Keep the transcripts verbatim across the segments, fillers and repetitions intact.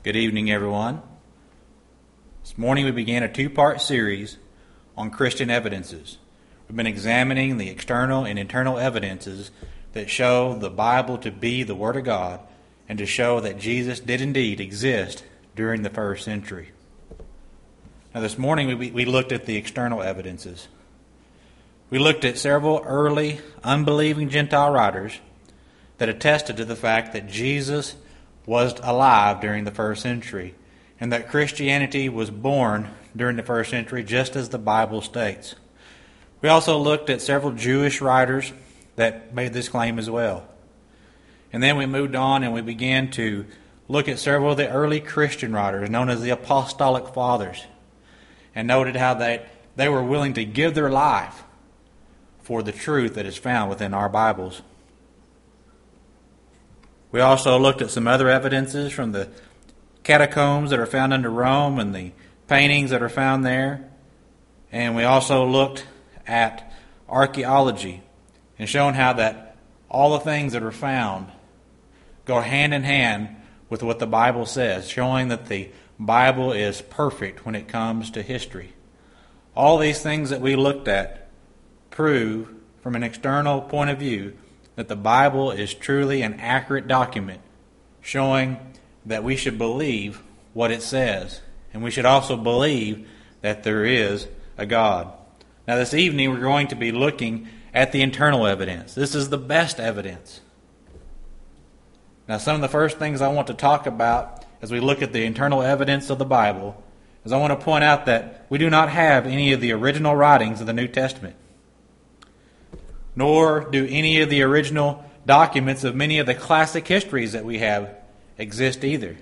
Good evening, everyone. This morning we began a two-part series on Christian evidences. We've been examining the external and internal evidences that show the Bible to be the Word of God and to show that Jesus did indeed exist during the first century. Now this morning we, we looked at the external evidences. We looked at several early unbelieving Gentile writers that attested to the fact that Jesus was alive during the first century and that Christianity was born during the first century just as the Bible states. We also looked at several Jewish writers that made this claim as well. And then we moved on and we began to look at several of the early Christian writers known as the Apostolic Fathers and noted how they, they were willing to give their life for the truth that is found within our Bibles. We also looked at some other evidences from the catacombs that are found under Rome and the paintings that are found there. And we also looked at archaeology and shown how that all the things that are found go hand in hand with what the Bible says, showing that the Bible is perfect when it comes to history. All these things that we looked at prove from an external point of view that the Bible is truly an accurate document showing that we should believe what it says. And we should also believe that there is a God. Now this evening we're going to be looking at the internal evidence. This is the best evidence. Now some of the first things I want to talk about as we look at the internal evidence of the Bible is I want to point out that we do not have any of the original writings of the New Testament, nor do any of the original documents of many of the classic histories that we have exist either.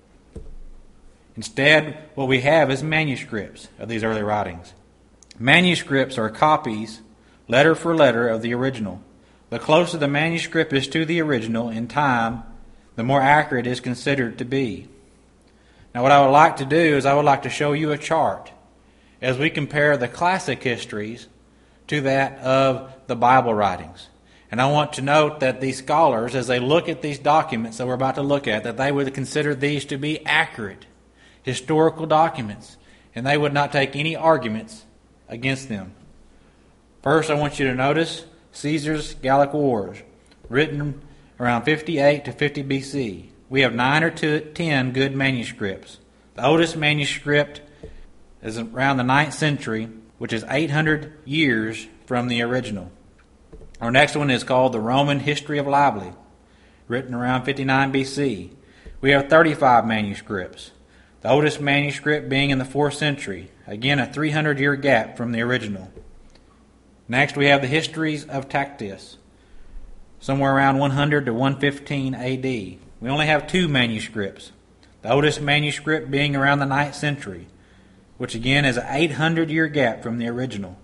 Instead, what we have is manuscripts of these early writings. Manuscripts are copies, letter for letter, of the original. The closer the manuscript is to the original in time, the more accurate it is considered to be. Now what I would like to do is I would like to show you a chart as we compare the classic histories to that of the Bible writings. And I want to note that these scholars, as they look at these documents that we're about to look at, that they would consider these to be accurate historical documents, and they would not take any arguments against them. First, I want you to notice Caesar's Gallic Wars, written around fifty-eight to fifty B C. We have nine or ten good manuscripts. The oldest manuscript is around the ninth century, which is eight hundred years from the original. Our next one is called the Roman History of Lively, written around fifty-nine B C. We have thirty-five manuscripts, the oldest manuscript being in the fourth century, again a three hundred year gap from the original. Next we have the Histories of Tacitus, somewhere around one hundred to one fifteen A D. We only have two manuscripts, the oldest manuscript being around the ninth century, which again is an eight hundred year gap from the original.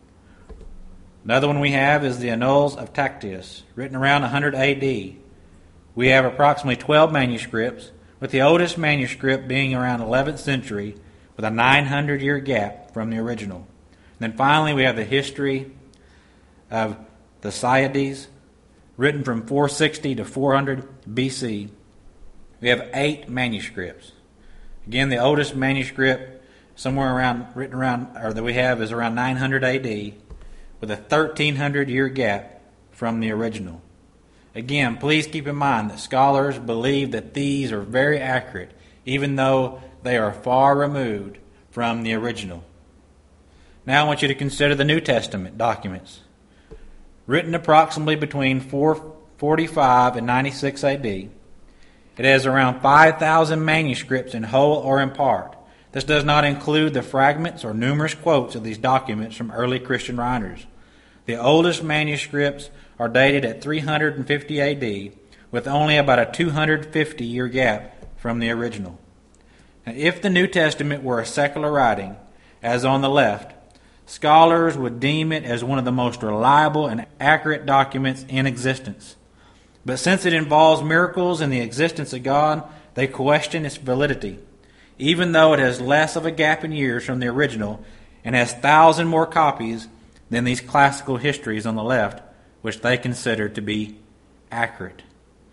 Another one we have is the Annals of Tacitus, written around one hundred A D. We have approximately twelve manuscripts, with the oldest manuscript being around eleventh century, with a nine hundred year gap from the original. And then finally we have the History of Thucydides, written from four sixty to four hundred B C. We have eight manuscripts. Again, the oldest manuscript somewhere around written around or that we have is around nine hundred A D, with a thirteen hundred year gap from the original. Again, please keep in mind that scholars believe that these are very accurate, even though they are far removed from the original. Now I want you to consider the New Testament documents. Written approximately between four forty-five and ninety-six A D, it has around five thousand manuscripts in whole or in part. This does not include the fragments or numerous quotes of these documents from early Christian writers. The oldest manuscripts are dated at three hundred fifty A D, with only about a two hundred fifty year gap from the original. Now, if the New Testament were a secular writing, as on the left, scholars would deem it as one of the most reliable and accurate documents in existence. But since it involves miracles and the existence of God, they question its validity, even though it has less of a gap in years from the original and has thousand more copies than these classical histories on the left, which they consider to be accurate.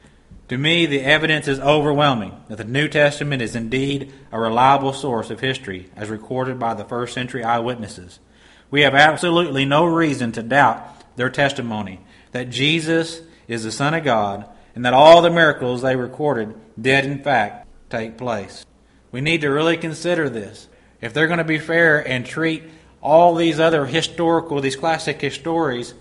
To me, the evidence is overwhelming that the New Testament is indeed a reliable source of history as recorded by the first century eyewitnesses. We have absolutely no reason to doubt their testimony that Jesus is the Son of God and that all the miracles they recorded did in fact take place. We need to really consider this. If they're going to be fair and treat all these other historical, these classic stories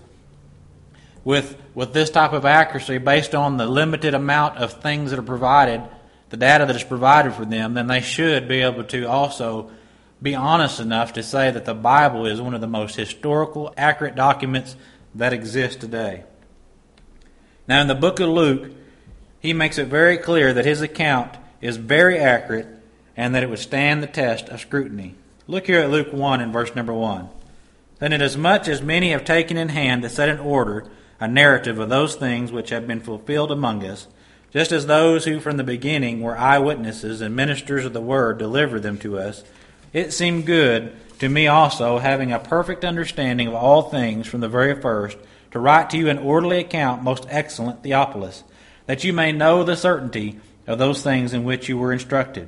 with with this type of accuracy based on the limited amount of things that are provided, the data that is provided for them, then they should be able to also be honest enough to say that the Bible is one of the most historical, accurate documents that exist today. Now in the book of Luke, he makes it very clear that his account is very accurate and that it would stand the test of scrutiny. Look here at Luke one in verse number one. Then inasmuch as many have taken in hand to set in order a narrative of those things which have been fulfilled among us, just as those who from the beginning were eyewitnesses and ministers of the word delivered them to us, it seemed good to me also, having a perfect understanding of all things from the very first, to write to you an orderly account, most excellent Theophilus, that you may know the certainty of those things in which you were instructed.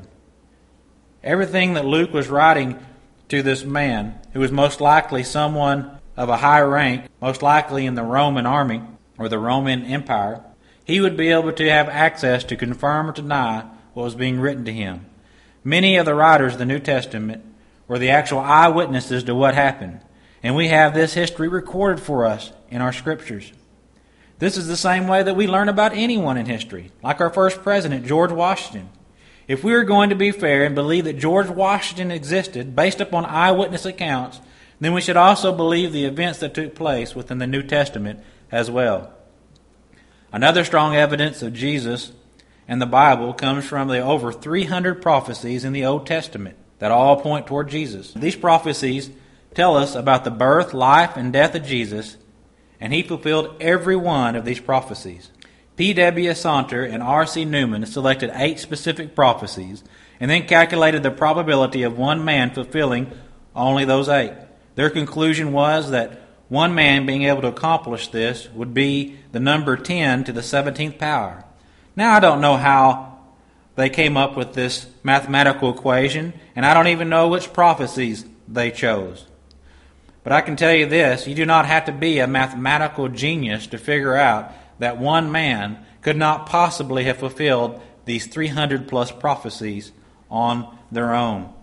Everything that Luke was writing to this man, who was most likely someone of a high rank, most likely in the Roman army or the Roman Empire, he would be able to have access to confirm or deny what was being written to him. Many of the writers of the New Testament were the actual eyewitnesses to what happened, and we have this history recorded for us in our scriptures. This is the same way that we learn about anyone in history, like our first president, George Washington. If we are going to be fair and believe that George Washington existed based upon eyewitness accounts, then we should also believe the events that took place within the New Testament as well. Another strong evidence of Jesus and the Bible comes from the over three hundred prophecies in the Old Testament that all point toward Jesus. These prophecies tell us about the birth, life, and death of Jesus, and he fulfilled every one of these prophecies. P W Saunter and R C Newman selected eight specific prophecies and then calculated the probability of one man fulfilling only those eight. Their conclusion was that one man being able to accomplish this would be the number ten to the seventeenth power. Now, I don't know how they came up with this mathematical equation, and I don't even know which prophecies they chose. But I can tell you this, you do not have to be a mathematical genius to figure out that one man could not possibly have fulfilled these three hundred plus prophecies on their own.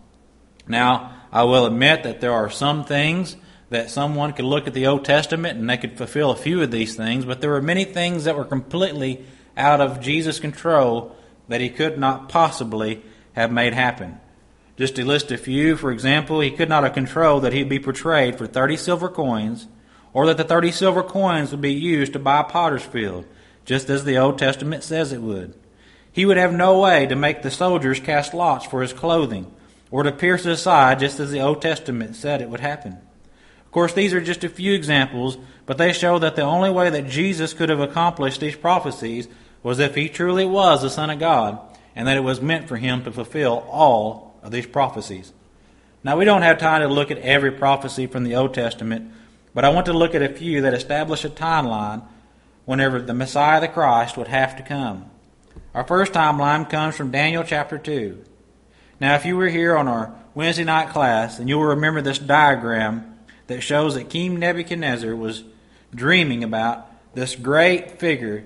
Now, I will admit that there are some things that someone could look at the Old Testament and they could fulfill a few of these things, but there were many things that were completely out of Jesus' control that he could not possibly have made happen. Just to list a few, for example, he could not have controlled that he'd be portrayed for thirty silver coins, or that the thirty silver coins would be used to buy a potter's field, just as the Old Testament says it would. He would have no way to make the soldiers cast lots for his clothing, or to pierce his side, just as the Old Testament said it would happen. Of course, these are just a few examples, but they show that the only way that Jesus could have accomplished these prophecies was if he truly was the Son of God, and that it was meant for him to fulfill all of these prophecies. Now, we don't have time to look at every prophecy from the Old Testament, but I want to look at a few that establish a timeline whenever the Messiah, the Christ, would have to come. Our first timeline comes from Daniel chapter two. Now, if you were here on our Wednesday night class, then you will remember this diagram that shows that King Nebuchadnezzar was dreaming about this great figure,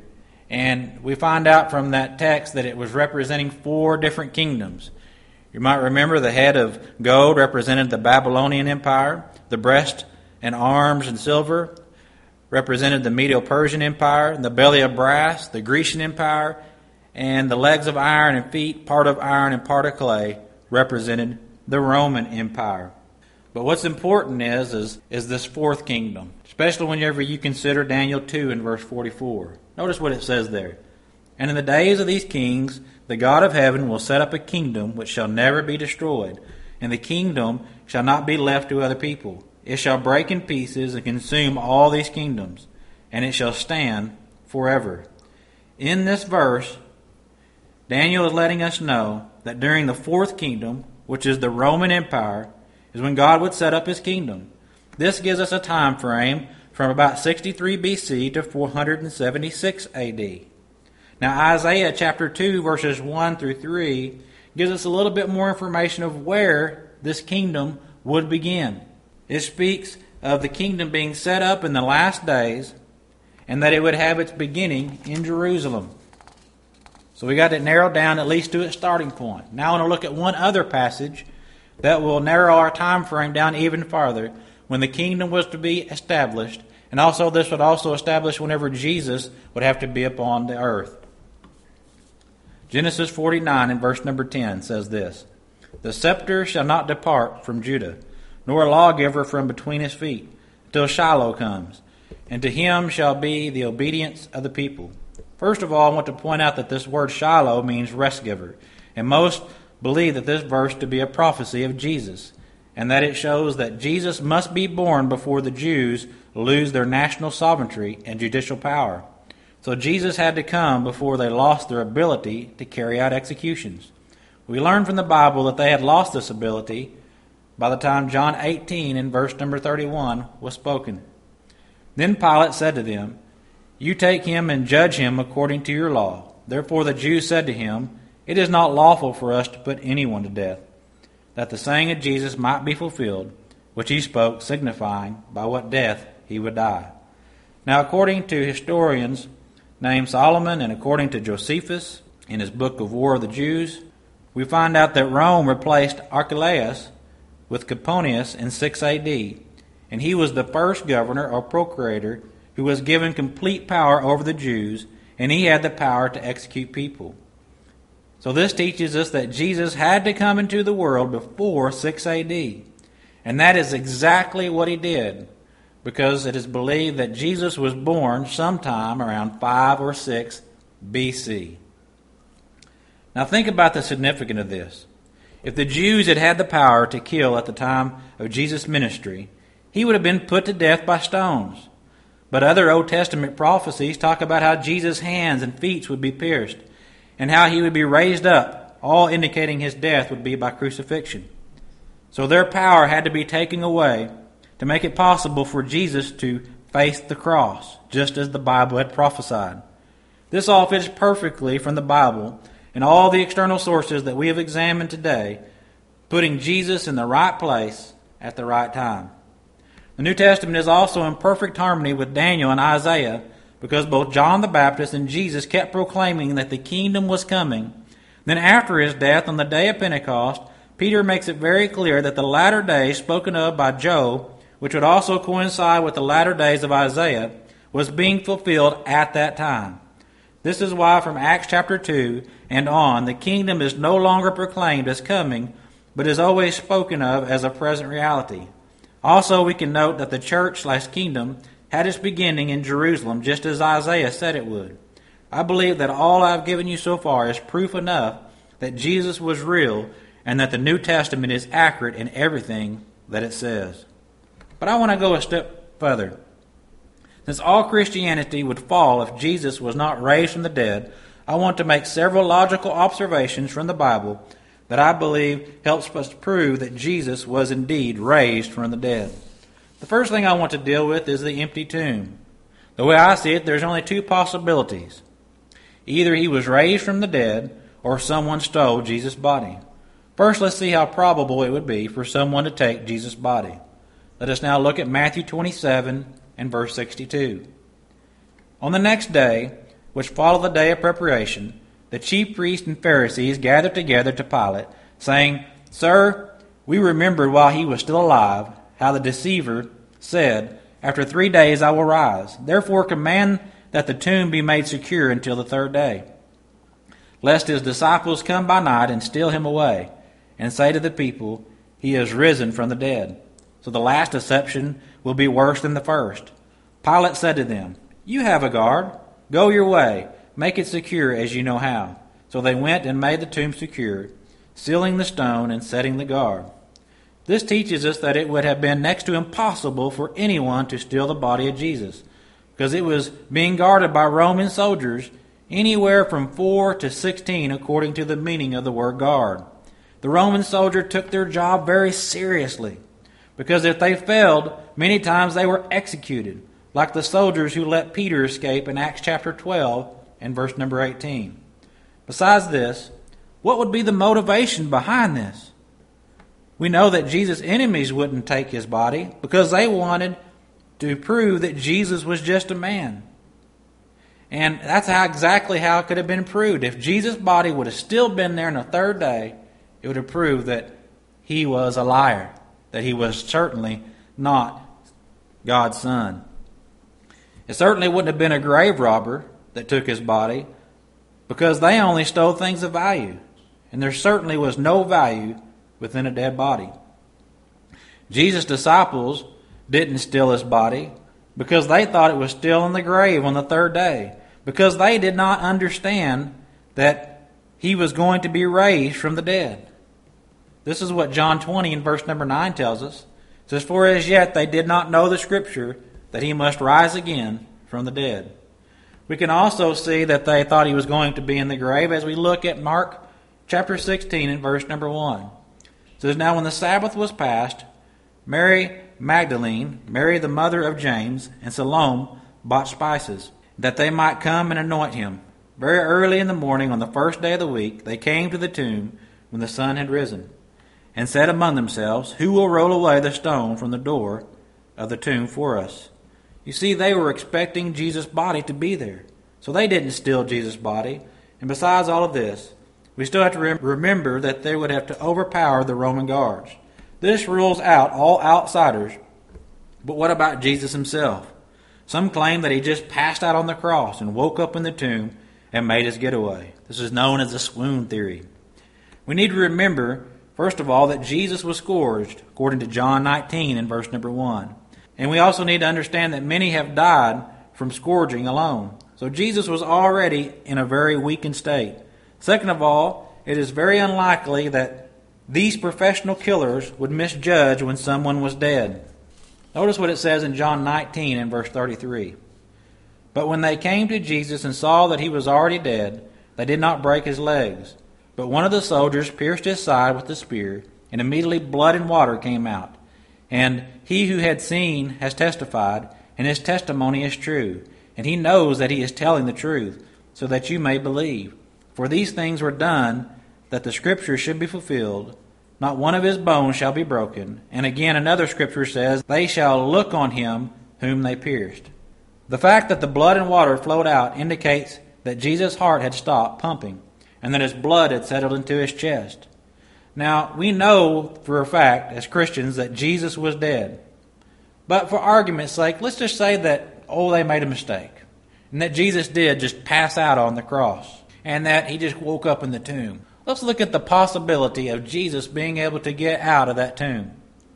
and we find out from that text that it was representing four different kingdoms. You might remember the head of gold represented the Babylonian Empire, the breast and arms and silver represented the Medo-Persian Empire, and the belly of brass, the Grecian Empire, and the legs of iron and feet, part of iron and part of clay, represented the Roman Empire. But what's important is, is, is this fourth kingdom, especially whenever you consider Daniel two in verse forty-four. Notice what it says there. And in the days of these kings, the God of heaven will set up a kingdom which shall never be destroyed, and the kingdom shall not be left to other people. It shall break in pieces and consume all these kingdoms, and it shall stand forever. In this verse, Daniel is letting us know that during the fourth kingdom, which is the Roman Empire, is when God would set up his kingdom. This gives us a time frame from about sixty-three B C to four hundred seventy-six A D. Now Isaiah chapter two verses one through three gives us a little bit more information of where this kingdom would begin. It speaks of the kingdom being set up in the last days and that it would have its beginning in Jerusalem. So we got it narrowed down at least to its starting point. Now I want to look at one other passage that will narrow our time frame down even farther, when the kingdom was to be established, and also this would also establish whenever Jesus would have to be upon the earth. Genesis forty-nine and verse number ten says this: "The scepter shall not depart from Judah, nor a lawgiver from between his feet, until Shiloh comes, and to him shall be the obedience of the people." First of all, I want to point out that this word Shiloh means rest giver, and most believe that this verse to be a prophecy of Jesus, and that it shows that Jesus must be born before the Jews lose their national sovereignty and judicial power. So Jesus had to come before they lost their ability to carry out executions. We learn from the Bible that they had lost this ability by the time John eighteen and verse number thirty-one was spoken. Then Pilate said to them, "You take him and judge him according to your law." Therefore the Jews said to him, "It is not lawful for us to put anyone to death," that the saying of Jesus might be fulfilled, which he spoke, signifying by what death he would die. Now according to historians named Solomon and according to Josephus in his book of War of the Jews, we find out that Rome replaced Archelaus with Coponius in six A D, and he was the first governor or procurator who was given complete power over the Jews, and he had the power to execute people. So this teaches us that Jesus had to come into the world before six A D. And that is exactly what he did, because it is believed that Jesus was born sometime around five or six B C. Now think about the significance of this. If the Jews had had the power to kill at the time of Jesus' ministry, he would have been put to death by stones. But other Old Testament prophecies talk about how Jesus' hands and feet would be pierced, and how he would be raised up, all indicating his death would be by crucifixion. So their power had to be taken away to make it possible for Jesus to face the cross, just as the Bible had prophesied. This all fits perfectly from the Bible and all the external sources that we have examined today, putting Jesus in the right place at the right time. The New Testament is also in perfect harmony with Daniel and Isaiah, because both John the Baptist and Jesus kept proclaiming that the kingdom was coming. Then after his death on the day of Pentecost, Peter makes it very clear that the latter days spoken of by Joel, which would also coincide with the latter days of Isaiah, was being fulfilled at that time. This is why from Acts chapter two and on, the kingdom is no longer proclaimed as coming, but is always spoken of as a present reality. Also, we can note that the church slash kingdom had its beginning in Jerusalem, just as Isaiah said it would. I believe that all I've given you so far is proof enough that Jesus was real and that the New Testament is accurate in everything that it says. But I want to go a step further. Since all Christianity would fall if Jesus was not raised from the dead, I want to make several logical observations from the Bible that I believe helps us prove that Jesus was indeed raised from the dead. The first thing I want to deal with is the empty tomb. The way I see it, there's only two possibilities. Either he was raised from the dead, or someone stole Jesus' body. First, let's see how probable it would be for someone to take Jesus' body. Let us now look at Matthew twenty-seven and verse sixty-two. On the next day, which followed the day of preparation, the chief priests and Pharisees gathered together to Pilate, saying, "Sir, we remembered while he was still alive how the deceiver said, 'After three days I will rise.' Therefore command that the tomb be made secure until the third day, lest his disciples come by night and steal him away, and say to the people, 'He is risen from the dead.' So the last deception will be worse than the first." Pilate said to them, "You have a guard. Go your way. Make it secure as you know how." So they went and made the tomb secure, sealing the stone and setting the guard. This teaches us that it would have been next to impossible for anyone to steal the body of Jesus, because it was being guarded by Roman soldiers, anywhere from four to sixteen according to the meaning of the word guard. The Roman soldier took their job very seriously, because if they failed, many times they were executed, like the soldiers who let Peter escape in Acts chapter twelve and verse number eighteen. Besides this, what would be the motivation behind this? We know that Jesus' enemies wouldn't take his body because they wanted to prove that Jesus was just a man. And that's how exactly how it could have been proved. If Jesus' body would have still been there on the third day, it would have proved that he was a liar, that he was certainly not God's son. It certainly wouldn't have been a grave robber that took his body, because they only stole things of value, and there certainly was no value within a dead body. Jesus' disciples didn't steal his body because they thought it was still in the grave on the third day, because they did not understand that he was going to be raised from the dead. This is what John twenty and verse number nine tells us. It says, "For as yet they did not know the Scripture, that he must rise again from the dead." We can also see that they thought he was going to be in the grave as we look at Mark chapter sixteen and verse number one. It says, "Now when the Sabbath was past, Mary Magdalene, Mary the mother of James, and Salome bought spices, that they might come and anoint him. Very early in the morning on the first day of the week, they came to the tomb when the sun had risen, and said among themselves, Who will roll away the stone from the door of the tomb for us?" You see, they were expecting Jesus' body to be there. So they didn't steal Jesus' body. And besides all of this, we still have to rem- remember that they would have to overpower the Roman guards. This rules out all outsiders. But what about Jesus himself? Some claim that he just passed out on the cross and woke up in the tomb and made his getaway. This is known as the swoon theory. We need to remember, first of all, that Jesus was scourged, according to John nineteen and verse number one. And we also need to understand that many have died from scourging alone. So Jesus was already in a very weakened state. Second of all, it is very unlikely that these professional killers would misjudge when someone was dead. Notice what it says in John nineteen and verse thirty-three. "But when they came to Jesus and saw that he was already dead, they did not break his legs. But one of the soldiers pierced his side with a spear, and immediately blood and water came out. And he who had seen has testified, and his testimony is true. And he knows that he is telling the truth, so that you may believe. For these things were done, that the Scripture should be fulfilled. Not one of his bones shall be broken. And again another Scripture says, They shall look on him whom they pierced." The fact that the blood and water flowed out indicates that Jesus' heart had stopped pumping, and that his blood had settled into his chest. Now, we know for a fact, as Christians, that Jesus was dead. But for argument's sake, let's just say that, oh, they made a mistake, and that Jesus did just pass out on the cross, and that he just woke up in the tomb. Let's look at the possibility of Jesus being able to get out of that tomb.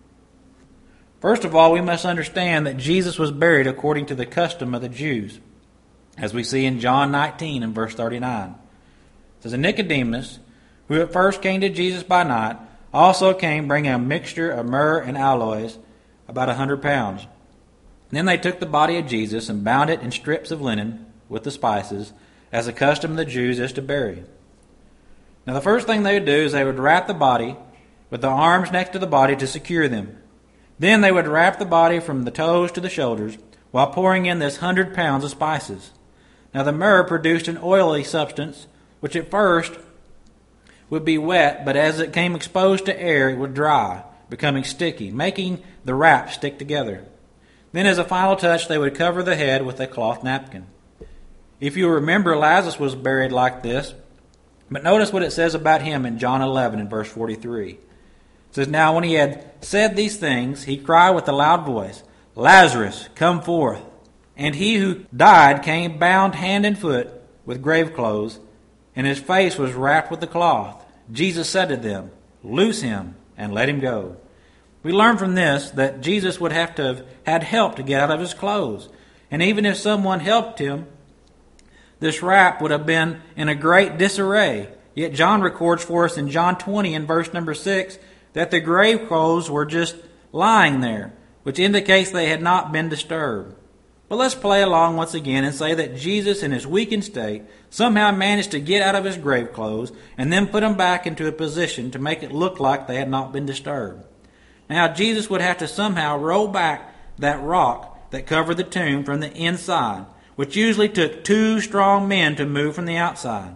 First of all, we must understand that Jesus was buried according to the custom of the Jews, as we see in John nineteen and verse thirty-nine. It says, "And Nicodemus, who at first came to Jesus by night, also came bringing a mixture of myrrh and aloes, about a hundred pounds. Then they took the body of Jesus and bound it in strips of linen with the spices, as the custom of the Jews is to bury. Now the first thing they would do is they would wrap the body with the arms next to the body to secure them. Then they would wrap the body from the toes to the shoulders while pouring in this hundred pounds of spices. Now the myrrh produced an oily substance, which at first would be wet, but as it came exposed to air, it would dry, becoming sticky, making the wrap stick together. Then as a final touch, they would cover the head with a cloth napkin. If you remember, Lazarus was buried like this, but notice what it says about him in John eleven and verse forty-three. It says, "Now when he had said these things, he cried with a loud voice, Lazarus, come forth. And he who died came bound hand and foot with grave clothes, and his face was wrapped with the cloth. Jesus said to them, Loose him and let him go." We learn from this that Jesus would have to have had help to get out of his clothes. And even if someone helped him, this wrap would have been in a great disarray. Yet John records for us in John twenty and verse number six that the grave clothes were just lying there, which indicates they had not been disturbed. But let's play along once again and say that Jesus, in his weakened state, somehow managed to get out of his grave clothes and then put them back into a position to make it look like they had not been disturbed. Now, Jesus would have to somehow roll back that rock that covered the tomb from the inside, which usually took two strong men to move from the outside.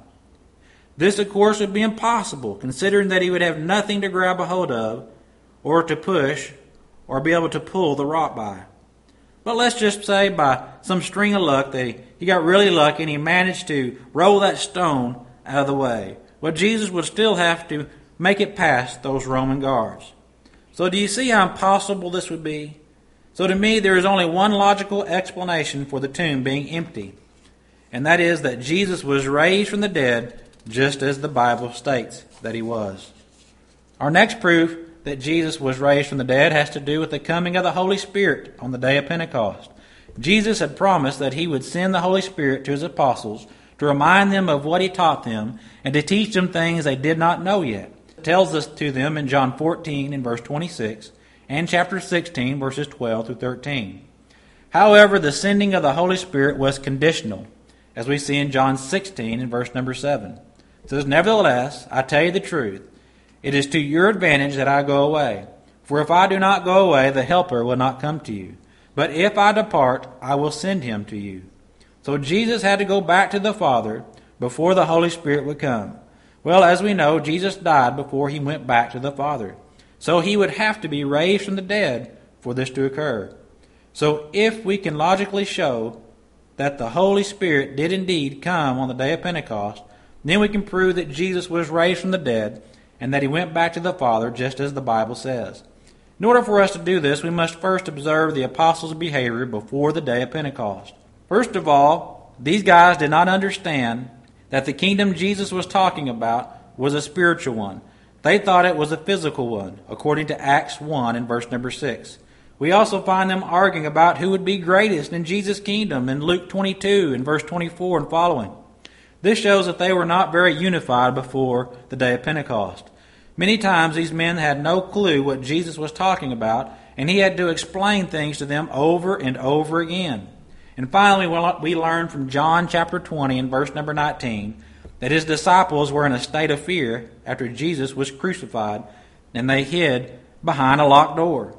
This, of course, would be impossible, considering that he would have nothing to grab a hold of, or to push, or be able to pull the rock by. But let's just say by some string of luck that he, he got really lucky and he managed to roll that stone out of the way. Well, Jesus would still have to make it past those Roman guards. So do you see how impossible this would be? So to me, there is only one logical explanation for the tomb being empty, and that is that Jesus was raised from the dead just as the Bible states that he was. Our next proof that Jesus was raised from the dead has to do with the coming of the Holy Spirit on the day of Pentecost. Jesus had promised that he would send the Holy Spirit to his apostles to remind them of what he taught them and to teach them things they did not know yet. It tells us to them in John fourteen and verse twenty-six and chapter sixteen verses twelve through thirteen. However, the sending of the Holy Spirit was conditional, as we see in John sixteen and verse number seven. It says, "Nevertheless, I tell you the truth, it is to your advantage that I go away. For if I do not go away, the Helper will not come to you. But if I depart, I will send him to you." So Jesus had to go back to the Father before the Holy Spirit would come. Well, as we know, Jesus died before he went back to the Father. So he would have to be raised from the dead for this to occur. So if we can logically show that the Holy Spirit did indeed come on the day of Pentecost, then we can prove that Jesus was raised from the dead and that he went back to the Father just as the Bible says. In order for us to do this, we must first observe the apostles' behavior before the day of Pentecost. First of all, these guys did not understand that the kingdom Jesus was talking about was a spiritual one. They thought it was a physical one, according to Acts one and verse number six. We also find them arguing about who would be greatest in Jesus' kingdom in Luke twenty-two and verse twenty-four and following. This shows that they were not very unified before the day of Pentecost. Many times these men had no clue what Jesus was talking about, and he had to explain things to them over and over again. And finally, we learn from John chapter twenty and verse number nineteen that his disciples were in a state of fear after Jesus was crucified, and they hid behind a locked door.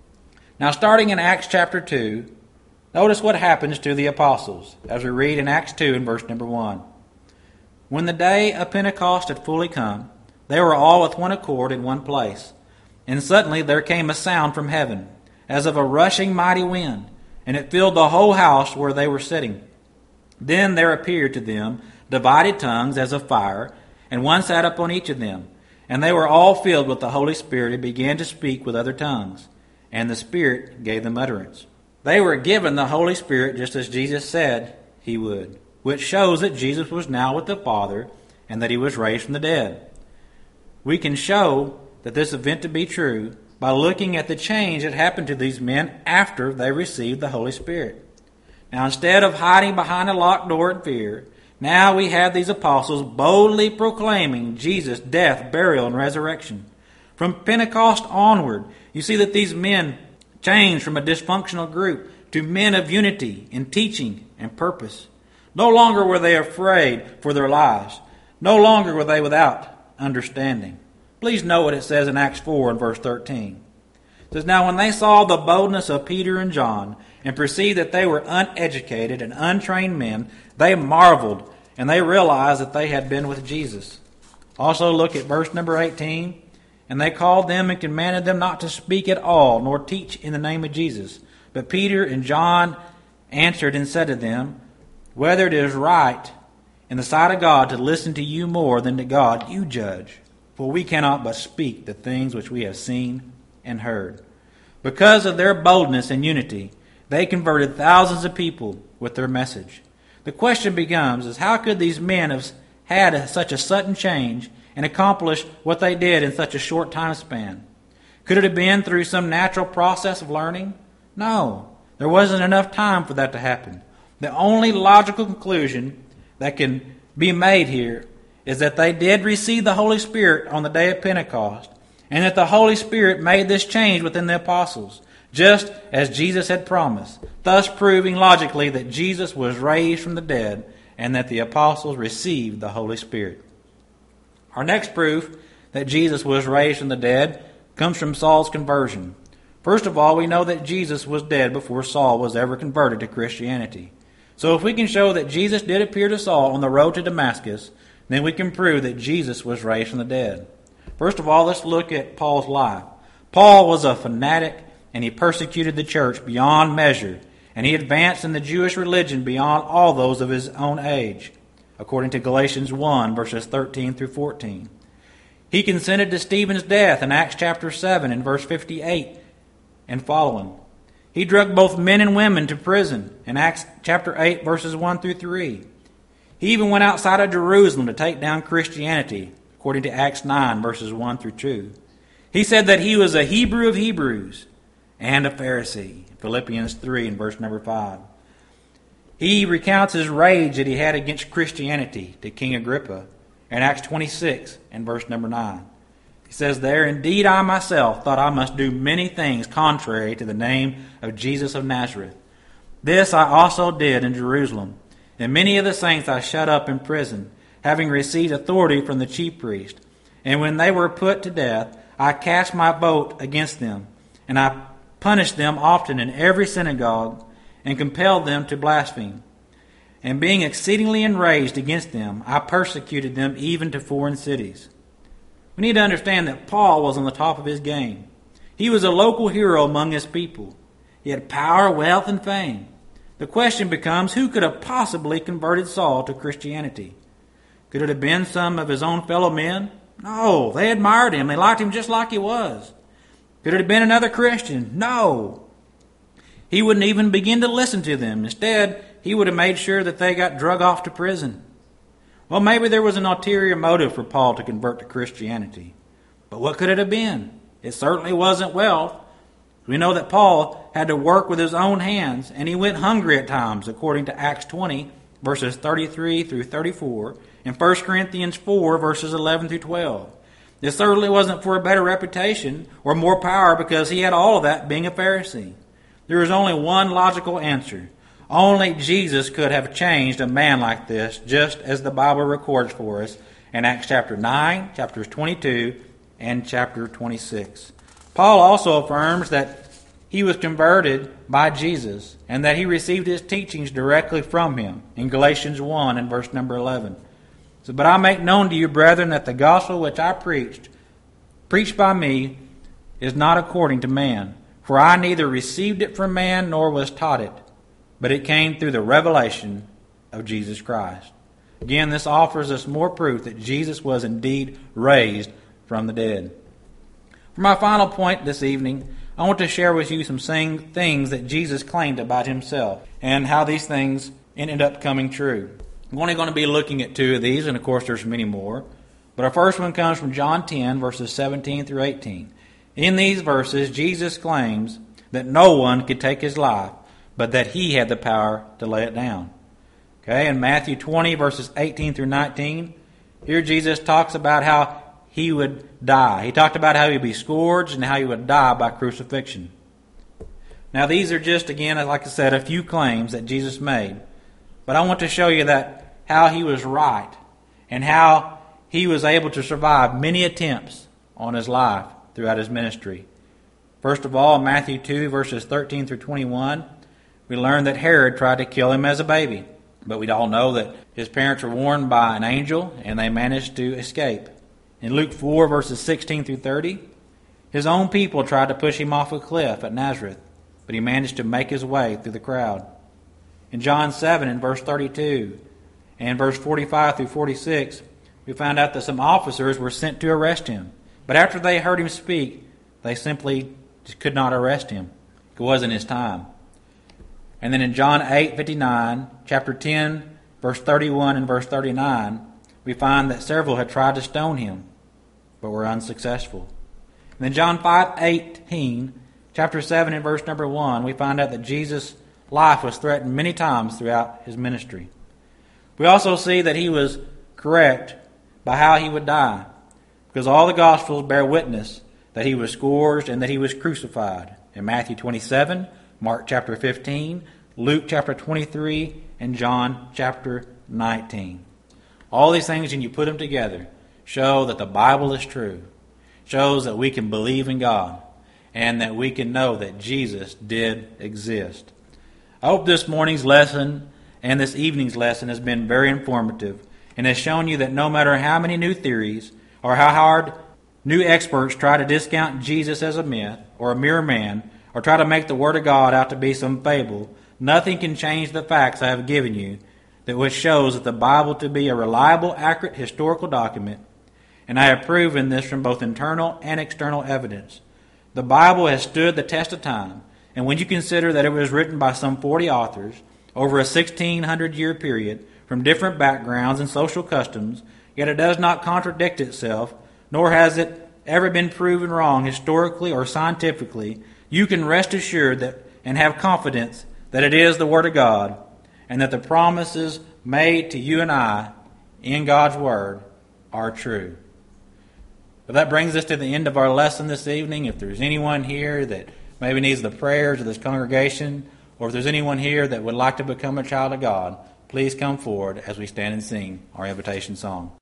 Now, starting in Acts chapter two, notice what happens to the apostles, as we read in Acts two and verse number one. "When the day of Pentecost had fully come, they were all with one accord in one place. And suddenly there came a sound from heaven, as of a rushing mighty wind, and it filled the whole house where they were sitting. Then there appeared to them divided tongues as of fire, and one sat upon each of them. And they were all filled with the Holy Spirit and began to speak with other tongues. And the Spirit gave them utterance." They were given the Holy Spirit just as Jesus said he would, which shows that Jesus was now with the Father and that he was raised from the dead. We can show that this event to be true by looking at the change that happened to these men after they received the Holy Spirit. Now, instead of hiding behind a locked door in fear, now we have these apostles boldly proclaiming Jesus' death, burial, and resurrection. From Pentecost onward, you see that these men changed from a dysfunctional group to men of unity in teaching and purpose. No longer were they afraid for their lives. No longer were they without understanding. Please note what it says in Acts four and verse thirteen. It says, "Now when they saw the boldness of Peter and John, and perceived that they were uneducated and untrained men, they marveled, and they realized that they had been with Jesus." Also look at verse number eighteen. "And they called them and commanded them not to speak at all, nor teach in the name of Jesus. But Peter and John answered and said to them, Whether it is right in the sight of God to listen to you more than to God, you judge. For we cannot but speak the things which we have seen and heard." Because of their boldness and unity, they converted thousands of people with their message. The question becomes, is how could these men have had a, such a sudden change and accomplish what they did in such a short time span? Could it have been through some natural process of learning? No, there wasn't enough time for that to happen. The only logical conclusion that can be made here is that they did receive the Holy Spirit on the day of Pentecost, and that the Holy Spirit made this change within the apostles, just as Jesus had promised, thus proving logically that Jesus was raised from the dead and that the apostles received the Holy Spirit. Our next proof that Jesus was raised from the dead comes from Saul's conversion. First of all, we know that Jesus was dead before Saul was ever converted to Christianity. So if we can show that Jesus did appear to Saul on the road to Damascus, then we can prove that Jesus was raised from the dead. First of all, let's look at Paul's life. Paul was a fanatic, and he persecuted the church beyond measure, and he advanced in the Jewish religion beyond all those of his own age, according to Galatians one, verses thirteen through fourteen. He consented to Stephen's death in Acts chapter seven and verse fifty-eight and following. He dragged both men and women to prison in Acts chapter eight, verses one through three. He even went outside of Jerusalem to take down Christianity, according to Acts nine, verses one through two. He said that he was a Hebrew of Hebrews and a Pharisee, Philippians three and verse number five. He recounts his rage that he had against Christianity to King Agrippa in Acts twenty-six and verse number nine. He says there, "Indeed I myself thought I must do many things contrary to the name of Jesus of Nazareth. This I also did in Jerusalem, and many of the saints I shut up in prison, having received authority from the chief priest. And when they were put to death, I cast my vote against them, and I punished them often in every synagogue, and compelled them to blaspheme. And being exceedingly enraged against them, I persecuted them even to foreign cities." We need to understand that Paul was on the top of his game. He was a local hero among his people. He had power, wealth, and fame. The question becomes, who could have possibly converted Saul to Christianity? Could it have been some of his own fellow men? No, they admired him. They liked him just like he was. Could it have been another Christian? No. He wouldn't even begin to listen to them. Instead, he would have made sure that they got drug off to prison. Well, maybe there was an ulterior motive for Paul to convert to Christianity. But what could it have been? It certainly wasn't wealth. We know that Paul had to work with his own hands, and he went hungry at times, according to Acts twenty, verses thirty-three through thirty-four, and First Corinthians four, verses eleven through twelve. This certainly wasn't for a better reputation or more power, because he had all of that being a Pharisee. There is only one logical answer. Only Jesus could have changed a man like this, just as the Bible records for us in Acts chapter nine, chapters twenty-two, and chapter twenty-six. Paul also affirms that he was converted by Jesus and that he received his teachings directly from him in Galatians one and verse number eleven. So, "But I make known to you, brethren, that the gospel which I preached, preached by me, is not according to man. For I neither received it from man nor was taught it, but it came through the revelation of Jesus Christ." Again, this offers us more proof that Jesus was indeed raised from the dead. For my final point this evening, I want to share with you some things that Jesus claimed about himself and how these things ended up coming true. I'm only going to be looking at two of these, and of course there's many more. But our first one comes from John ten, verses seventeen through eighteen. In these verses, Jesus claims that no one could take his life, but that he had the power to lay it down. Okay, in Matthew twenty, verses eighteen through nineteen, here Jesus talks about how he would die. He talked about how he would be scourged and how he would die by crucifixion. Now these are just, again, like I said, a few claims that Jesus made. But I want to show you that how he was right and how he was able to survive many attempts on his life throughout his ministry. First of all, in Matthew two, verses thirteen through twenty-one, we learn that Herod tried to kill him as a baby. But we all know that his parents were warned by an angel and they managed to escape. In Luke four, verses sixteen through thirty, his own people tried to push him off a cliff at Nazareth, but he managed to make his way through the crowd. In John seven, in verse thirty-two, and verse forty-five through forty-six, we found out that some officers were sent to arrest him. But after they heard him speak, they simply just could not arrest him. It wasn't his time. And then in John eight fifty-nine, chapter ten, verse thirty-one and verse thirty-nine, we find that several had tried to stone him, but were unsuccessful. And then John five eighteen, chapter seven and verse number one, we find out that Jesus' life was threatened many times throughout his ministry. We also see that he was correct by how he would die, because all the Gospels bear witness that he was scourged and that he was crucified. In Matthew twenty-seven, Mark chapter fifteen, Luke chapter twenty-three, and John chapter nineteen. All these things, when you put them together, show that the Bible is true, shows that we can believe in God, and that we can know that Jesus did exist. I hope this morning's lesson and this evening's lesson has been very informative and has shown you that no matter how many new theories or how hard new experts try to discount Jesus as a myth or a mere man or try to make the Word of God out to be some fable, nothing can change the facts I have given you, that which shows that the Bible to be a reliable, accurate historical document, and I have proven this from both internal and external evidence. The Bible has stood the test of time, and when you consider that it was written by some forty authors over a sixteen hundred year period from different backgrounds and social customs, yet it does not contradict itself, nor has it ever been proven wrong historically or scientifically, you can rest assured that and have confidence that it is the Word of God, and that the promises made to you and I in God's Word are true. But that brings us to the end of our lesson this evening. If there's anyone here that maybe needs the prayers of this congregation, or if there's anyone here that would like to become a child of God, please come forward as we stand and sing our invitation song.